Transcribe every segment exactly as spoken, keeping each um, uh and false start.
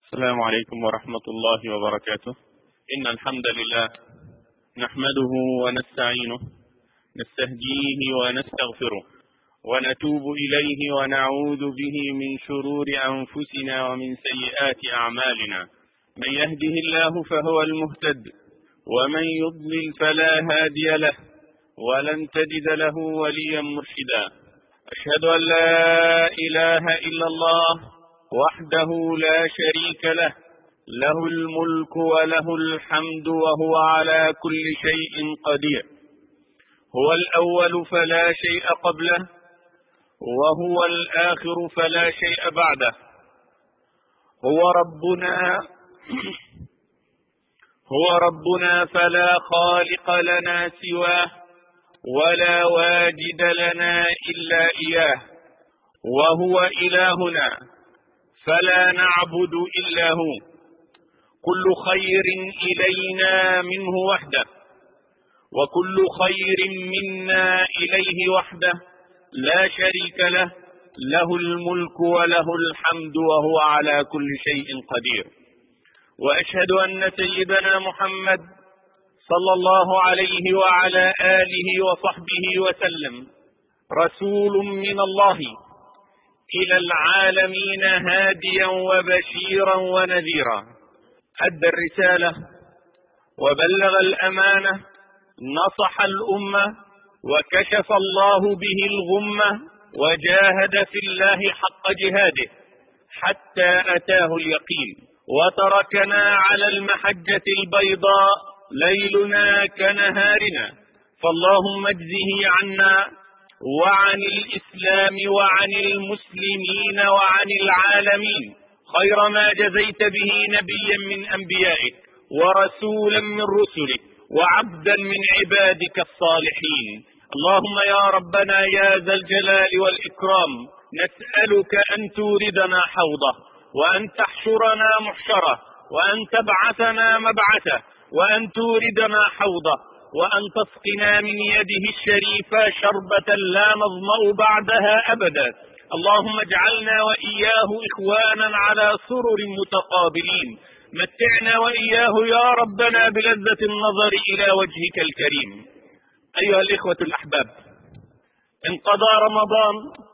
السلام عليكم ورحمة الله وبركاته. إن الحمد لله نحمده ونستعينه نستهديه ونستغفره ونتوب إليه ونعوذ به من شرور أنفسنا ومن سيئات أعمالنا. من يهده الله فهو المهتد ومن يضلل فلا هادي له ولن تجد له وليا مرشدا. أشهد أن لا إله إلا الله وحده لا شريك له له الملك وله الحمد وهو على كل شيء قدير. هو الأول فلا شيء قبله وهو الآخر فلا شيء بعده. هو ربنا هو ربنا فلا خالق لنا سواه ولا واجد لنا إلا إياه. وهو إلهنا فلا نعبد إلا هو. كل خير إلينا منه وحده وكل خير منا إليه وحده لا شريك له له الملك وله الحمد وهو على كل شيء قدير. وأشهد أن سيدنا محمد صلى الله عليه وعلى آله وصحبه وسلم رسول من الله إلى العالمين هاديا وبشيرا ونذيرا. أدى الرسالة وبلغ الأمانة نصح الأمة وكشف الله به الغمة وجاهد في الله حق جهاده حتى أتاه اليقين وتركنا على المحجة البيضاء ليلنا كنهارنا. فاللهم اجزه عنا وعن الإسلام وعن المسلمين وعن العالمين خير ما جزيت به نبيا من أنبيائك ورسولا من رسلك وعبدا من عبادك الصالحين. اللهم يا ربنا يا ذا الجلال والإكرام نسألك أن توردنا حوضه وأن تحشرنا محشره وأن تبعثنا مبعثه وأن توردنا حوضه وأن تسقنا من يده الشريفة شربة لا نظمأ بعدها أبدا. اللهم اجعلنا وإياه إخوانا على سرر متقابلين. متعنا وإياه يا ربنا بلذة النظر إلى وجهك الكريم. أيها الإخوة الأحباب، انقضى رمضان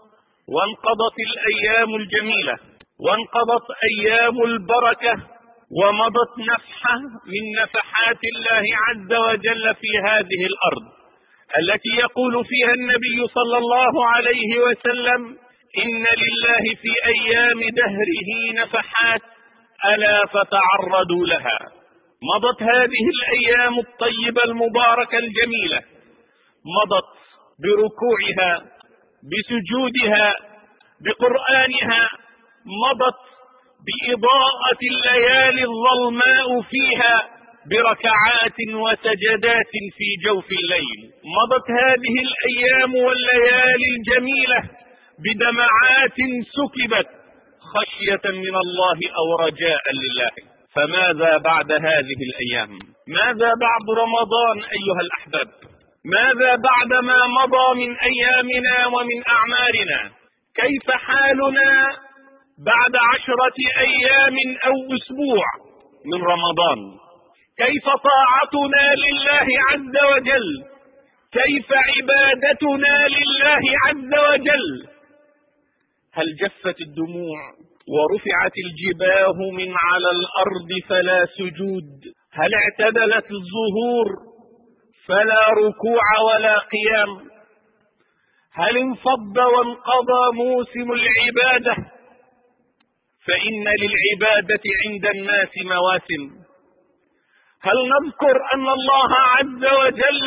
وانقضت الأيام الجميلة وانقضت أيام البركة ومضت نفحة من نفحات الله عز وجل في هذه الأرض التي يقول فيها النبي صلى الله عليه وسلم: إن لله في أيام دهره نفحات ألا فتعرضوا لها. مضت هذه الأيام الطيبة المباركة الجميلة، مضت بركوعها بسجودها بقرآنها، مضت بإضاءة الليالي الظلماء فيها بركعات وسجدات في جوف الليل. مضت هذه الأيام والليالي الجميلة بدمعات سكبت خشية من الله أو رجاء لله. فماذا بعد هذه الأيام؟ ماذا بعد رمضان أيها الأحباب؟ ماذا بعد ما مضى من أيامنا ومن أعمارنا؟ كيف حالنا بعد عشرة أيام أو أسبوع من رمضان؟ كيف طاعتنا لله عز وجل؟ كيف عبادتنا لله عز وجل؟ هل جفت الدموع ورفعت الجباه من على الأرض فلا سجود؟ هل اعتدلت الظهور فلا ركوع ولا قيام؟ هل انفض وانقضى موسم العبادة؟ فإن للعبادة عند الناس مواسم. هل نذكر أن الله عز وجل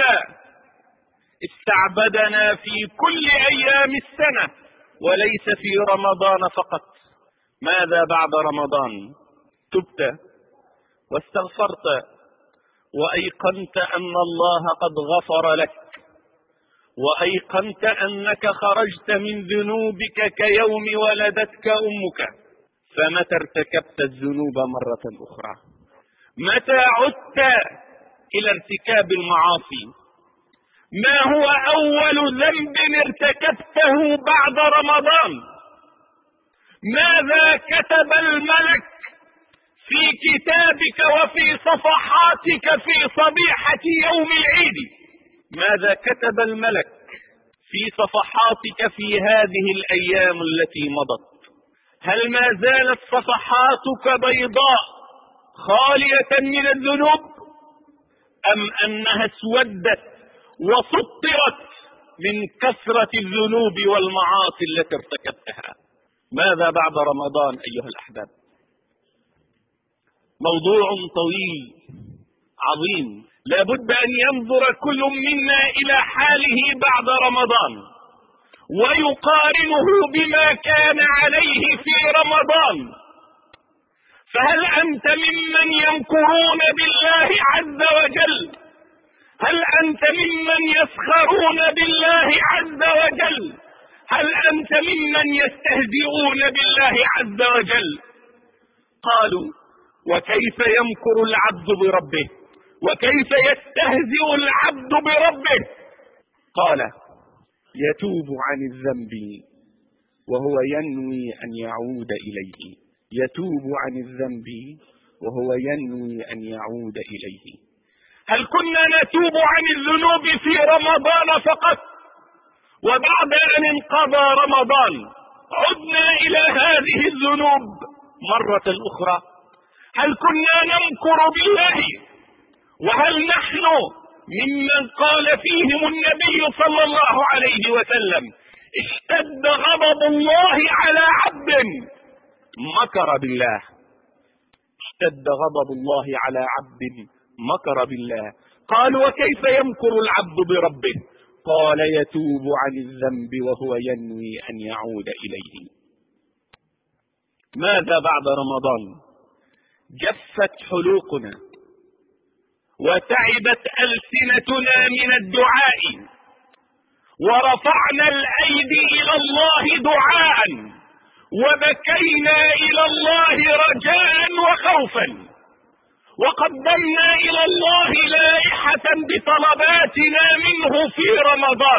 استعبدنا في كل أيام السنة وليس في رمضان فقط؟ ماذا بعد رمضان؟ تبت واستغفرت وأيقنت أن الله قد غفر لك، وأيقنت أنك خرجت من ذنوبك كيوم ولدتك أمك. فمتى ارتكبت الذنوب مرة أخرى؟ متى عدت إلى ارتكاب المعاصي؟ ما هو أول ذنب ارتكبته بعد رمضان؟ ماذا كتب الملك في كتابك وفي صفحاتك في صبيحة يوم العيد؟ ماذا كتب الملك في صفحاتك في هذه الأيام التي مضت؟ هل ما زالت صفحاتك بيضاء خالية من الذنوب، أم أنها اسودت وسطرت من كثرة الذنوب والمعاصي التي ارتكبتها؟ ماذا بعد رمضان أيها الأحباب؟ موضوع طويل عظيم، لا بد أن ينظر كل منا إلى حاله بعد رمضان ويقارنه بما كان عليه في رمضان. فهل أنت ممن يمكرون بالله عز وجل؟ هل أنت ممن يسخرون بالله عز وجل؟ هل أنت ممن يستهزئون بالله عز وجل؟ قالوا: وكيف يمكر العبد بربه؟ وكيف يستهزئ العبد بربه؟ قال: يتوب عن الذنب وهو ينوي أن يعود إليه. يتوب عن الذنب وهو ينوي أن يعود إليه. هل كنا نتوب عن الذنوب في رمضان فقط، وبعد أن انقضى رمضان عدنا إلى هذه الذنوب مرة أخرى؟ هل كنا نمكر بالله؟ وهل نحن ممن قال فيهم النبي صلى الله عليه وسلم: اشتد غضب الله على عبد مكر بالله؟ اشتد غضب الله على عبد مكر بالله. قال: وكيف يمكر العبد بربه؟ قال: يتوب عن الذنب وهو ينوي أن يعود إليه. ماذا بعد رمضان؟ جفت حلوقنا وتعبت ألسنتنا من الدعاء، ورفعنا الأيدي إلى الله دعاء، وبكينا إلى الله رجاء وخوفا، وقدمنا إلى الله لائحة بطلباتنا منه في رمضان.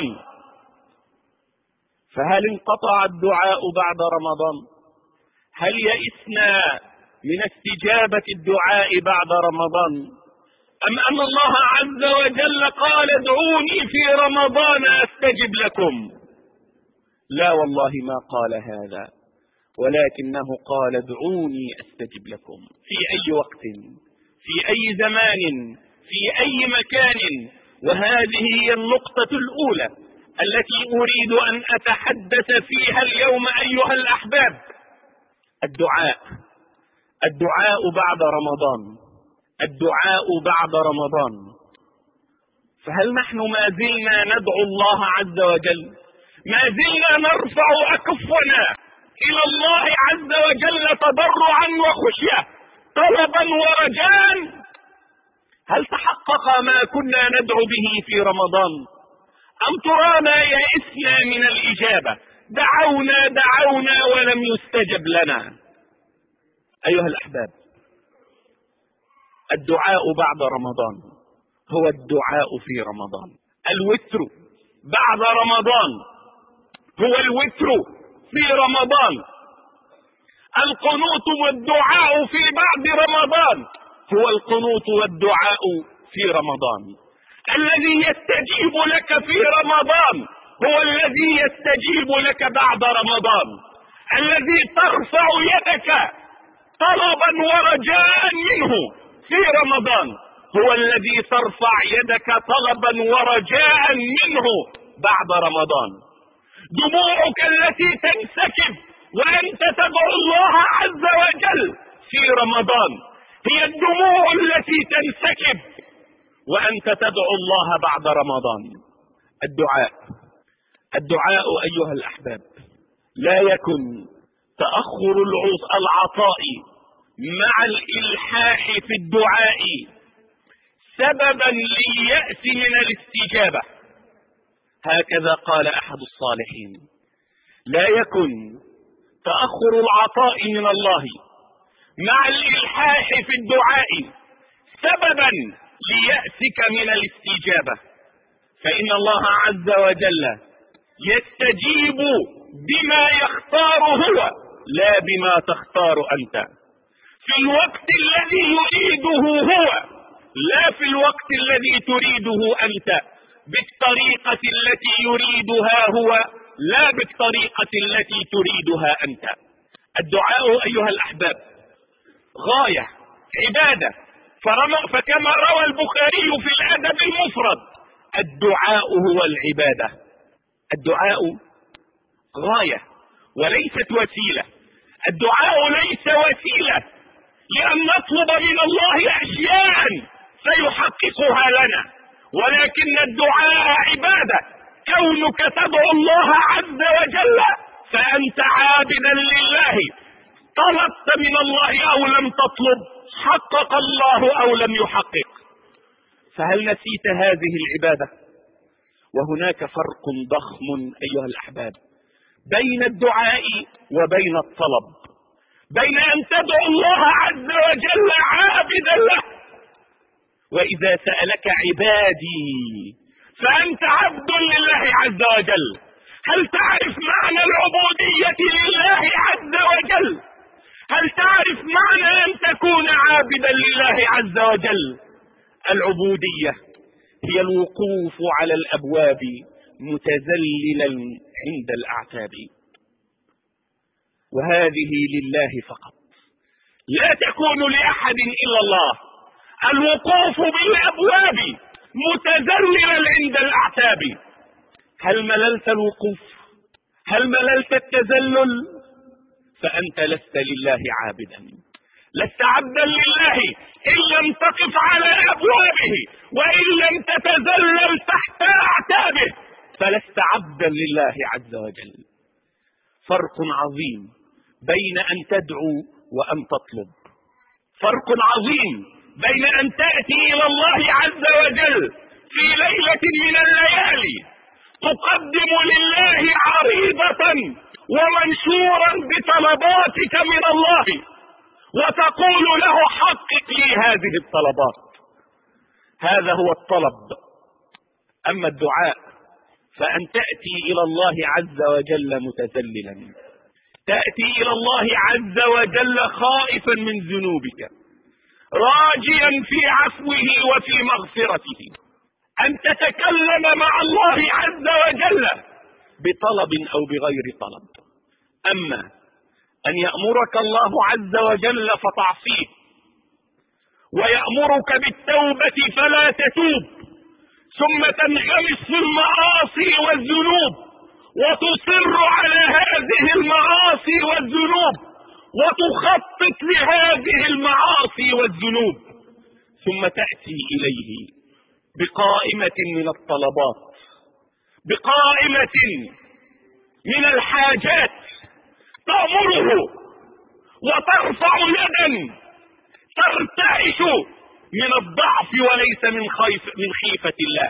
فهل انقطع الدعاء بعد رمضان؟ هل يئسنا من استجابة الدعاء بعد رمضان؟ أم أن الله عز وجل قال: ادعوني في رمضان أستجب لكم؟ لا والله ما قال هذا، ولكنه قال: ادعوني أستجب لكم. في أي وقت، في أي زمان، في أي مكان. وهذه هي النقطة الأولى التي أريد أن أتحدث فيها اليوم أيها الأحباب: الدعاء. الدعاء بعد رمضان، الدعاء بعد رمضان. فهل نحن ما زلنا ندعو الله عز وجل؟ ما زلنا نرفع أكفنا إلى الله عز وجل تضرعا وخشية، طلبا ورجاء؟ هل تحقق ما كنا ندعو به في رمضان؟ أم ترانا يئسنا من الإجابة؟ دعونا دعونا ولم يستجب لنا. أيها الأحباب، الدعاء بعد رمضان هو الدعاء في رمضان. الوتر بعد رمضان هو الوتر في رمضان. القنوت والدعاء في بعد رمضان هو القنوت والدعاء في رمضان. الذي يستجيب لك في رمضان هو الذي يستجيب لك بعد رمضان. الذي ترفع يدك طلبا ورجاء منه في رمضان هو الذي ترفع يدك طلبا ورجاء منه بعد رمضان. دموعك التي تنسكب وأنت تدعو الله عز وجل في رمضان هي الدموع التي تنسكب وأنت تدعو الله بعد رمضان. الدعاء الدعاء أيها الأحباب لا يكن تأخر العطاء مع الإلحاح في الدعاء سببا لليأس من الاستجابة. هكذا قال أحد الصالحين: لا يكن تأخر العطاء من الله مع الإلحاح في الدعاء سببا ليأسك من الاستجابة، فإن الله عز وجل يستجيب بما يختار هو لا بما تختار أنت. في الوقت الذي يريده هو، لا في الوقت الذي تريده أنت، بالطريقة التي يريدها هو لا بالطريقة التي تريدها أنت. الدعاء أيها الأحباب غاية عبادة، فكما روى البخاري في الأدب المفرد: الدعاء هو العبادة. الدعاء غاية وليست وسيلة. الدعاء ليس وسيلة لأن نطلب من الله أشياء سيحققها لنا، ولكن الدعاء عبادة. كونك تدعو الله عز وجل فأنت عابدا لله، طلبت من الله أو لم تطلب، حقق الله أو لم يحقق. فهل نسيت هذه العبادة؟ وهناك فرق ضخم أيها الأحباب بين الدعاء وبين الطلب، بين أن تدعو الله عز وجل عابدا له، وإذا سألك عبادي فأنت عبد لله عز وجل. هل تعرف معنى العبودية لله عز وجل؟ هل تعرف معنى أن تكون عابدا لله عز وجل؟ العبودية هي الوقوف على الأبواب متذللا عند الأعتاب، وهذه لله فقط، لا تكون لأحد إلا الله. الوقوف بالأبواب متذللا عند الأعتاب. هل مللت الوقوف؟ هل مللت التذلل؟ فأنت لست لله عابدا، لست عبدا لله إن لم تقف على أبوابه، وإن لم تتذلل تحت أعتابه فلست عبدا لله عز وجل. فرق عظيم بين أن تدعو وأن تطلب، فرق عظيم بين أن تأتي إلى الله عز وجل في ليلة من الليالي تقدم لله عريضة ومنشورا بطلباتك من الله، وتقول له حقق لي هذه الطلبات. هذا هو الطلب. أما الدعاء فأن تأتي إلى الله عز وجل متذللا، تأتي إلى الله عز وجل خائفا من ذنوبك، راجيا في عفوه وفي مغفرته، أن تتكلم مع الله عز وجل بطلب أو بغير طلب. أما أن يأمرك الله عز وجل فتعصيه، ويأمرك بالتوبة فلا تتوب، ثم تنغمس في المعاصي والذنوب وتصر على هذه المعاصي والذنوب وتخطط لهذه المعاصي والذنوب، ثم تأتي إليه بقائمة من الطلبات، بقائمة من الحاجات، تأمره وترفع يدا ترتعش من الضعف وليس من خيف من خيفة الله،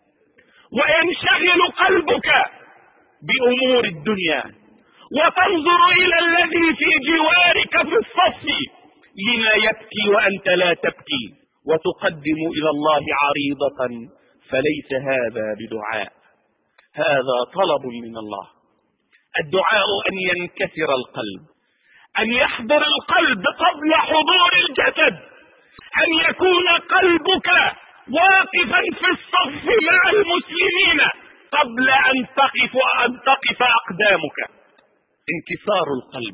وينشغل قلبك بأمور الدنيا، وتنظر إلى الذي في جوارك في الصف لما يبكي وأنت لا تبكي، وتقدم إلى الله عريضة، فليس هذا بدعاء، هذا طلب من الله. الدعاء أن ينكسر القلب، أن يحضر القلب قبل حضور الجسد، أن يكون قلبك واقفا في الصف مع المسلمين قبل أن تقف أن تقف أقدامك. انكسار القلب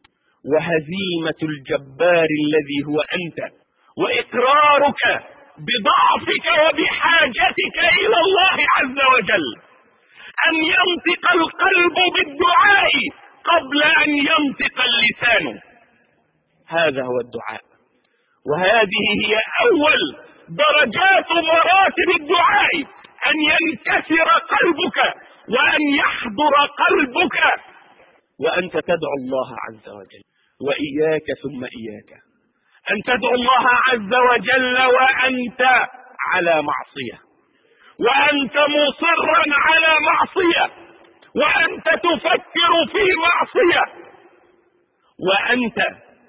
وهزيمة الجبار الذي هو أنت، وإقرارك بضعفك وبحاجتك إلى الله عز وجل، أن ينطق القلب بالدعاء قبل أن ينطق اللسان. هذا هو الدعاء، وهذه هي أول درجات مراتب الدعاء، أن ينكسر قلبك وأن يحضر قلبك وأنت تدعو الله عز وجل. وإياك ثم إياك أن تدعو الله عز وجل وأنت على معصية، وأنت مصرا على معصية، وأنت تفكر في معصية، وأنت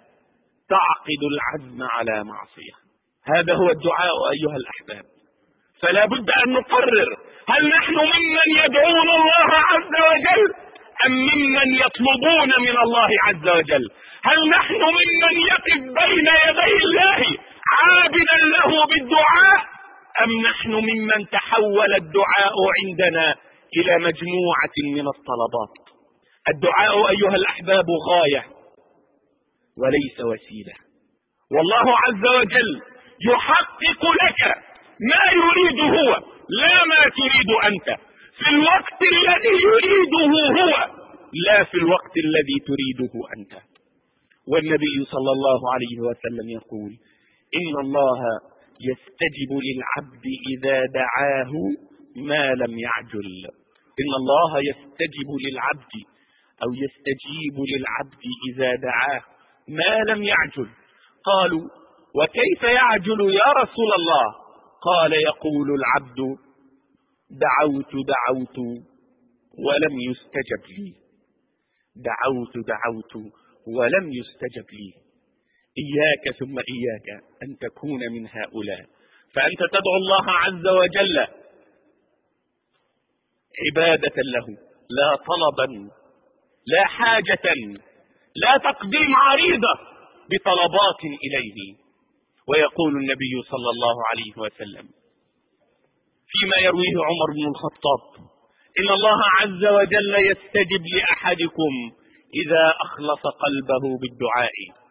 تعقد العزم على معصية. هذا هو الدعاء أيها الأحباب. فلا بد أن نقرر، هل نحن ممن يدعون الله عز وجل، أم ممن يطلبون من الله عز وجل؟ هل نحن ممن يقف بين يدي الله عابدا له بالدعاء، أم نحن ممن تحول الدعاء عندنا إلى مجموعة من الطلبات؟ الدعاء أيها الأحباب غاية وليس وسيلة، والله عز وجل يحقق لك ما يريد هو لا ما تريد أنت، في الوقت الذي يريده هو لا في الوقت الذي تريده أنت. والنبي صلى الله عليه وسلم يقول: إن الله يستجب للعبد إذا دعاه ما لم يعجل. إن الله يستجب للعبد أو يستجيب للعبد إذا دعاه ما لم يعجل. قالوا: وكيف يعجل يا رسول الله؟ قال: يقول العبد: دعوت دعوت ولم يستجب لي، دعوت دعوت ولم يستجب لي. إياك ثم إياك أن تكون من هؤلاء، فأنت تدعو الله عز وجل عبادة له، لا طلبا، لا حاجة، لا تقديم عريضة بطلبات إليه. ويقول النبي صلى الله عليه وسلم فيما يرويه عمر بن الخطاب: إن الله عز وجل يستجب لأحدكم إذا أخلص قلبه بالدعاء،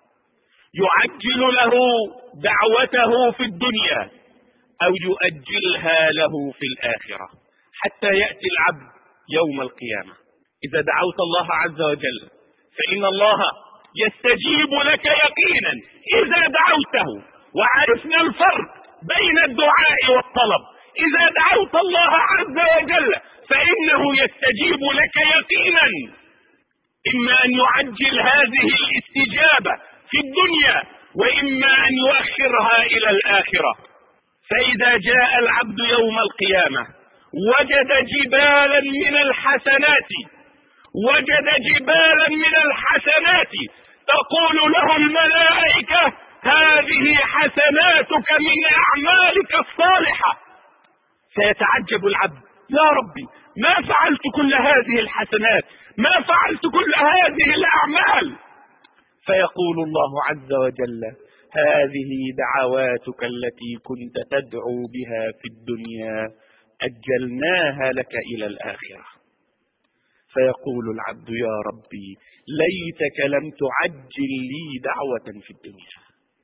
يعجل له دعوته في الدنيا أو يؤجلها له في الآخرة حتى يأتي العبد يوم القيامة. إذا دعوت الله عز وجل فإن الله يستجيب لك يقينا إذا دعوته. وعرفنا الفرق بين الدعاء والطلب. إذا دعوت الله عز وجل فإنه يستجيب لك يقينا، إما أن يعجل هذه الاستجابة في الدنيا وإما أن يؤخرها إلى الآخرة. فإذا جاء العبد يوم القيامة وجد جبالا من الحسنات، وجد جبالا من الحسنات تقول له الملائكة: هذه حسناتك من أعمالك الصالحة. فيتعجب العبد: يا ربي، ما فعلت كل هذه الحسنات، ما فعلت كل هذه الأعمال. فيقول الله عز وجل: هذه دعواتك التي كنت تدعو بها في الدنيا أجلناها لك إلى الآخرة. فيقول العبد: يا ربي، ليتك لم تعجل لي دعوة في الدنيا،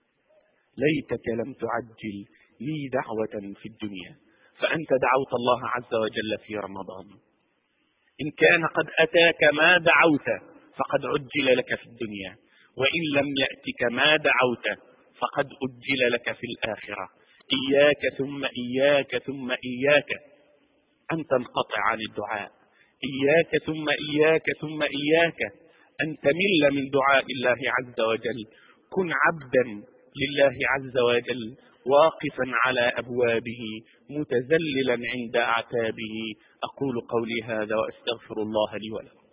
ليتك لم تعجل لي دعوة في الدنيا. فأنت دعوت الله عز وجل في رمضان، إن كان قد أتاك ما دعوت فقد عجل لك في الدنيا، وإن لم يأتك ما دعوت فقد أجل لك في الآخرة. إياك ثم إياك ثم إياك أن تنقطع عن الدعاء، إياك ثم إياك ثم إياك أن تمل من دعاء الله عز وجل. كن عبدا لله عز وجل، واقفا على أبوابه، متذللا عند أعتابه. أقول قولي هذا وأستغفر الله لي ولكم.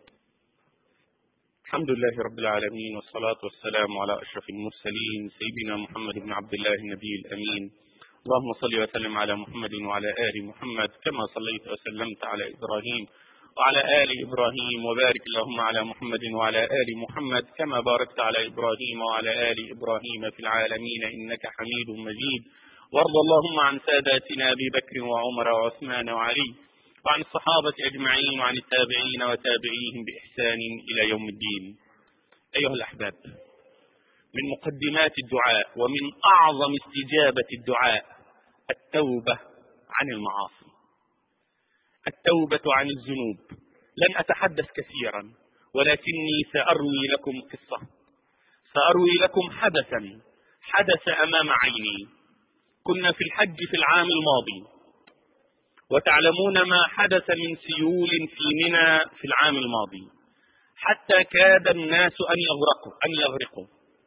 الحمد لله رب العالمين، والصلاة والسلام على أشرف المرسلين سيدنا محمد بن عبد الله النبي الأمين. اللهم صل وسلم على محمد وعلى آل محمد كما صليت وسلمت على إبراهيم وعلى آل إبراهيم، وبارك اللهم على محمد وعلى آل محمد كما باركت على إبراهيم وعلى آل إبراهيم في العالمين إنك حميد مجيد. وارض اللهم عن ساداتنا أبي بكر وعمر وعثمان وعلي، وعن الصحابة أجمعين، وعن التابعين وتابعيهم بإحسان إلى يوم الدين. أيها الأحباب، من مقدمات الدعاء ومن أعظم استجابة الدعاء التوبة عن المعاصي، التوبة عن الذنوب. لن أتحدث كثيرا، ولكني سأروي لكم قصة، سأروي لكم حدثا حدث أمام عيني. كنا في الحج في العام الماضي، وتعلمون ما حدث من سيول في منى في العام الماضي، حتى كاد الناس أن يغرقوا أن يغرقوا.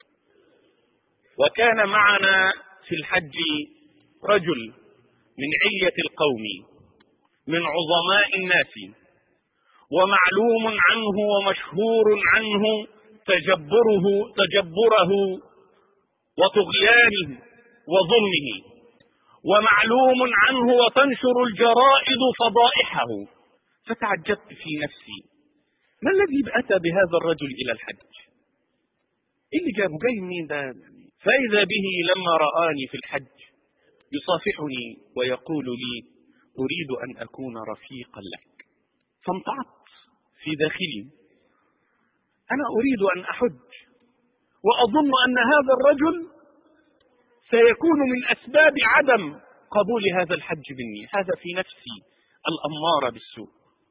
وكان معنا في الحج رجل من علية القوم، من عظماء الناس، ومعلوم عنه ومشهور عنه تجبره تجبره وطغيانه وظلمه، ومعلوم عنه وتنشر الجرائد فضائحه. فتعجبت في نفسي، ما الذي أتى بهذا الرجل إلى الحج؟ إيه اللي جابه؟ جاي منين ده؟ فإذا به لما رآني في الحج يصافحني ويقول لي: أريد أن أكون رفيقا لك. فانطعت في داخلي، أنا أريد أن أحج، وأظن أن هذا الرجل سيكون من أسباب عدم قبول هذا الحج مني. هذا في نفسي الأمارة بالسوء.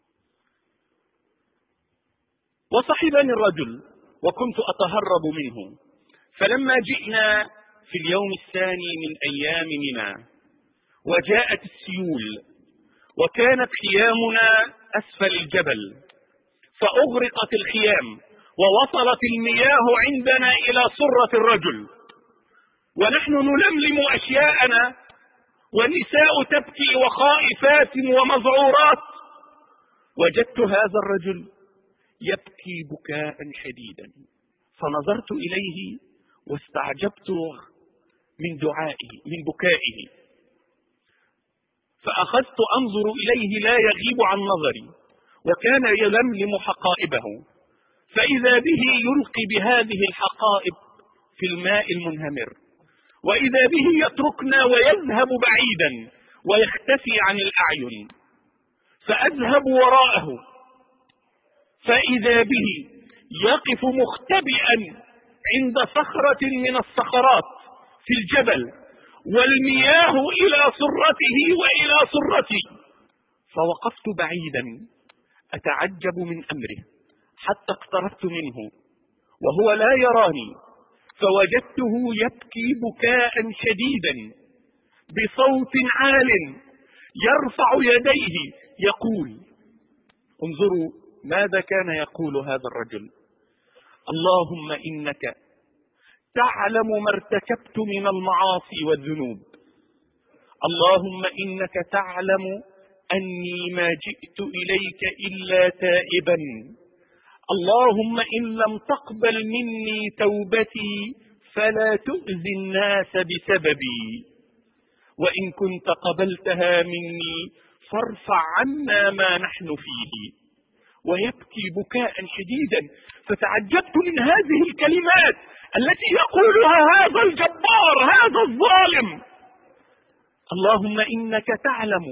وصحبني الرجل وكنت أتهرب منه. فلما جئنا في اليوم الثاني من أيام منى وجاءت السيول وكانت خيامنا أسفل الجبل، فأغرقت الخيام ووصلت المياه عندنا إلى سرة الرجل، ونحن نلملم أشياءنا والنساء تبكي وخائفات ومذعورات. وجدت هذا الرجل يبكي بكاء شديدا، فنظرت إليه واستعجبت من دعائه من بكائه، فأخذت أنظر إليه لا يغيب عن نظري، وكان يلملم حقائبه، فإذا به يلقي بهذه الحقائب في الماء المنهمر، وإذا به يتركنا ويذهب بعيدا ويختفي عن الأعين. فأذهب وراءه، فإذا به يقف مختبئا عند صخرة من الصخرات في الجبل، والمياه إلى سرته وإلى سرتي. فوقفت بعيدا أتعجب من أمره حتى اقتربت منه وهو لا يراني، فوجدته يبكي بكاء شديدا بصوت عال، يرفع يديه يقول: انظروا ماذا كان يقول هذا الرجل: اللهم إنك تعلم ما ارتكبت من المعاصي والذنوب، اللهم إنك تعلم أني ما جئت إليك إلا تائبا، اللهم إن لم تقبل مني توبتي فلا تؤذي الناس بسببي، وإن كنت قبلتها مني فارفع عنا ما نحن فيه. ويبكي بكاء شديدا. فتعجبت من هذه الكلمات التي يقولها هذا الجبار هذا الظالم: اللهم إنك تعلم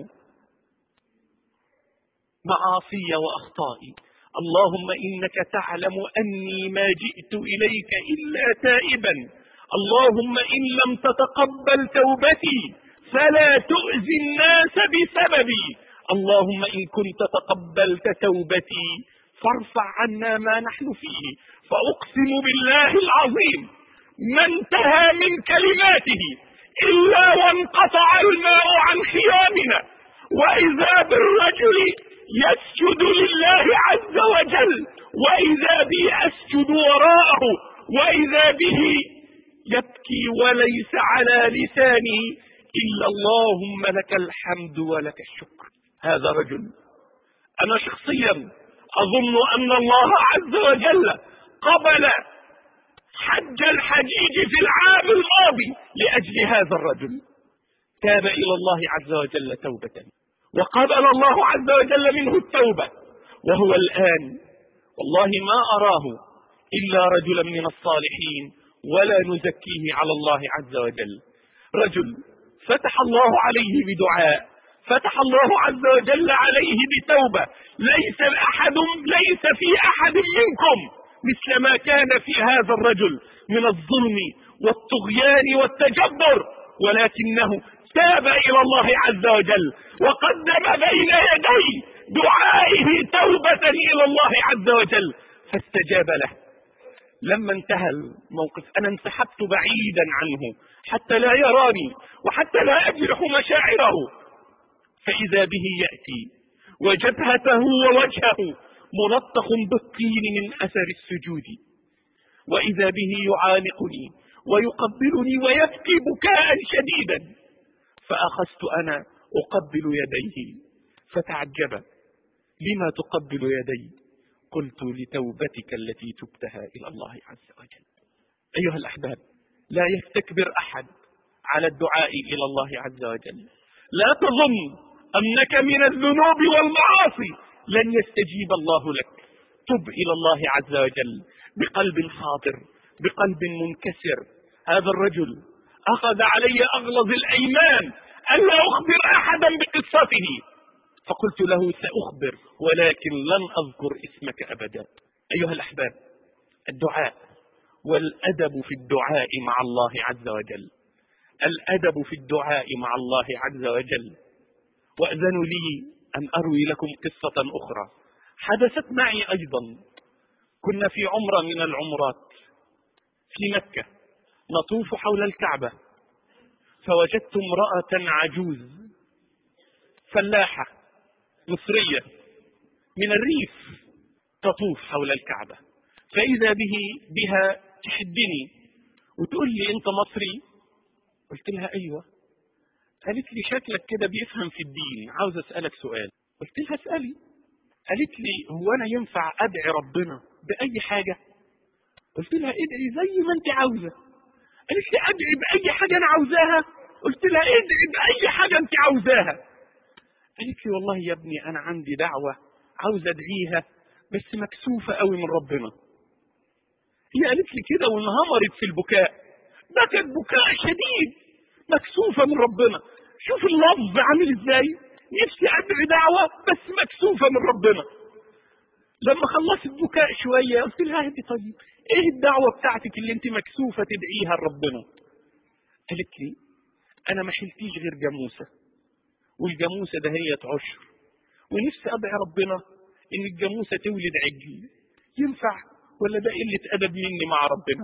معاصي وأخطائي، اللهم إنك تعلم أني ما جئت إليك إلا تائبا، اللهم إن لم تتقبل توبتي فلا تؤذي الناس بسببي، اللهم إن كنت تقبلت توبتي فارفع عنا ما نحن فيه. فأقسم بالله العظيم ما انتهى من كلماته إلا وانقطع الماء عن خيامنا، وإذا بالرجل يسجد لله عز وجل، وإذا بي أسجد وراءه، وإذا به يبكي وليس على لساني إلا اللهم لك الحمد ولك الشكر. هذا رجل أنا شخصيا أظن أن الله عز وجل قبل حج الحجيج في العام الماضي لأجل هذا الرجل. تاب إلى الله عز وجل توبة، وقبل الله عز وجل منه التوبة، وهو الآن والله ما أراه إلا رجلا من الصالحين، ولا نزكيه على الله عز وجل. رجل فتح الله عليه بدعاء، فتح الله عز وجل عليه بتوبة. ليس أحد ليس في أحد منكم مثل ما كان في هذا الرجل من الظلم والطغيان والتجبر، ولكنه تاب إلى الله عز وجل وقدم بين يدي دعائه توبة إلى الله عز وجل فاستجاب له. لما انتهى الموقف أنا انسحبت بعيدا عنه حتى لا يراني وحتى لا أجرح مشاعره، فإذا به يأتي وجبهته ووجهه ملطخ بالطين من أثر السجود، وإذا به يعانقني ويقبلني ويبكي بكاء شديدا، فأخذت أنا أقبل يديه فتعجب: لما تقبل يدي؟ قلت: لتوبتك التي تبتها إلى الله عز وجل. أيها الأحباب، لا يستكبر أحد على الدعاء إلى الله عز وجل. لا تظن أنك من الذنوب والمعاصي لن يستجيب الله لك. تب إلى الله عز وجل بقلب حاضر، بقلب منكسر. هذا الرجل أخذ علي أغلظ الأيمان ألا أخبر أحدا بقصته، فقلت له سأخبر ولكن لن أذكر اسمك أبدا. أيها الأحباب، الدعاء والأدب في الدعاء مع الله عز وجل، الأدب في الدعاء مع الله عز وجل. وأذنوا لي أن أروي لكم قصة أخرى حدثت معي أيضا. كنا في عمرة من العمرات في مكة نطوف حول الكعبة، فوجدت امرأة عجوز فلاحة مصرية من الريف تطوف حول الكعبة، فإذا به بها تشدني وتقول لي أنت مصري؟ قلت لها أيوة. قالت لي شكلك كده بيفهم في الدين، عاوز أسألك سؤال. قلت لها اسألي. قالت لي هو أنا ينفع أدعي ربنا بأي حاجة؟ قلت لها ادعي زي ما أنت عاوزة. قالت لي أدعي بأي حاجة أنا عاوزاها؟ قلت لها ادعي بأي حاجة أنت عاوزاها. قالت لي والله يا ابني أنا عندي دعوة عاوزة أدعيها بس مكسوفة قوي من ربنا. هي قالت لي كده وانهمرت في البكاء، بكت بكاء شديد، مكسوفة من ربنا. شوف اللفظ عامل ازاي، نفسي ادعي دعوة بس مكسوفة من ربنا. لما خلصت بكاء شوية قلت لها انت طيب ايه الدعوة بتاعتك اللي انت مكسوفة تدعيها لربنا؟ قالت لي انا ما شلتيش غير جاموسة، والجاموسة ده هي عشر، ونفسي ادعي ربنا ان الجاموسة تولد عجل. ينفع ولا ده قلة ادب مني مع ربنا؟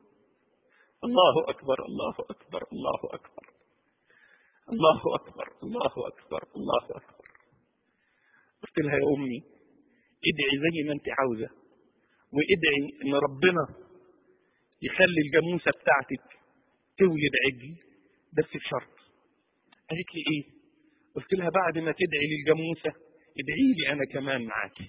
الله اكبر الله اكبر الله اكبر الله اكبر الله اكبر الله اكبر. قلت لها يا امي ادعي زي ما انت عاوزة، وادعي ان ربنا يخلي الجاموسة بتاعتك تولد عجل بس بشرط. قالت لي ايه؟ قلت لها بعد ما تدعي للجاموسة ادعي لي انا كمان معاكي.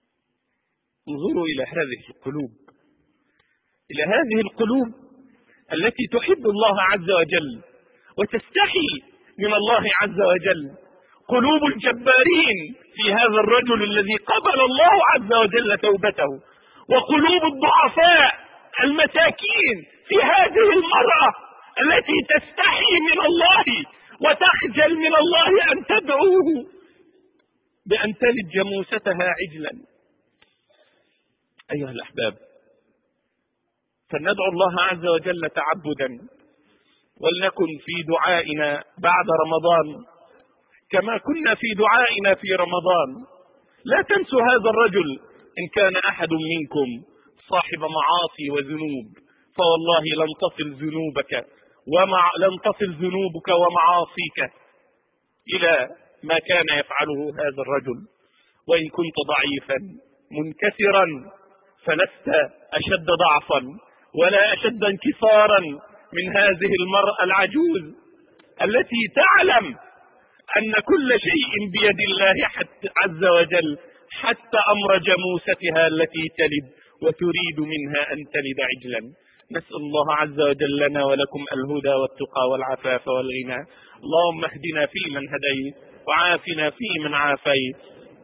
انظروا الى هذه القلوب، الى هذه القلوب التي تحب الله عز وجل وتستحي من الله عز وجل. قلوب الجبارين في هذا الرجل الذي قبل الله عز وجل توبته، وقلوب الضعفاء المساكين في هذه المرأة التي تستحي من الله وتخجل من الله أن تدعوه بأن تلد جاموستها عجلا. أيها الأحباب، فلندعو الله عز وجل تعبدا، ولنكن في دعائنا بعد رمضان كما كنا في دعائنا في رمضان. لا تنسوا هذا الرجل. إن كان أحد منكم صاحب معاصي وذنوب فوالله لن تصل ذنوبك ومع لن تصل ذنوبك ومعاصيك إلى ما كان يفعله هذا الرجل. وإن كنت ضعيفا منكسرا فلست أشد ضعفا ولا أشد انكسارا من هذه المرأة العجوز التي تعلم أن كل شيء بيد الله حتى عز وجل، حتى أمر جاموستها التي تلد وتريد منها أن تلد عجلا. نسأل الله عز وجل لنا ولكم الهدى والتقى والعفاف والغنى. اللهم اهدنا فيمن هديت، وعافنا فيمن عافيت،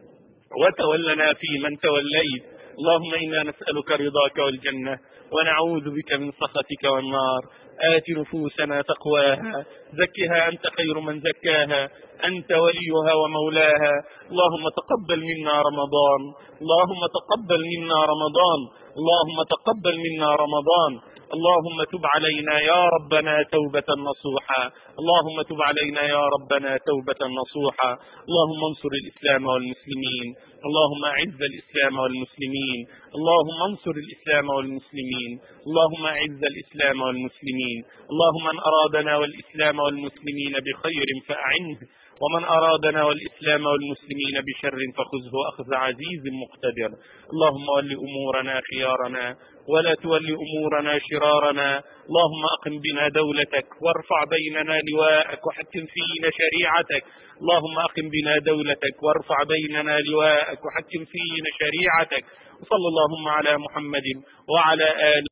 وتولنا فيمن توليت. اللهم إنا نسألك رضاك والجنة، ونعوذ بك من سخطك والنار. آت نفوسنا تقواها، زكها أنت خير من زكاها، أنت وليها ومولاها. اللهم تقبل منا رمضان، اللهم تقبل منا رمضان، اللهم تقبل منا رمضان. اللهم تب علينا يا ربنا توبة نصوحا، اللهم تب علينا يا ربنا توبة نصوحا. اللهم انصر الإسلام والمسلمين، اللهم أعز الإسلام والمسلمين، اللهم انصر الإسلام والمسلمين، اللهم أعز الإسلام والمسلمين. اللهم من أرادنا والإسلام والمسلمين بخير فأعنه، ومن أرادنا والإسلام والمسلمين بشر فخذه أخذ عزيز مقتدر. اللهم ول أمورنا خيارنا ولا تول أمورنا شرارنا. اللهم أقم بنا دولتك وارفع بيننا لواءك وحكم فينا شريعتك. اللهم أقم بنا دولتك وارفع بيننا لواءك وحكم فينا شريعتك. وصلى اللهم على محمد وعلى آله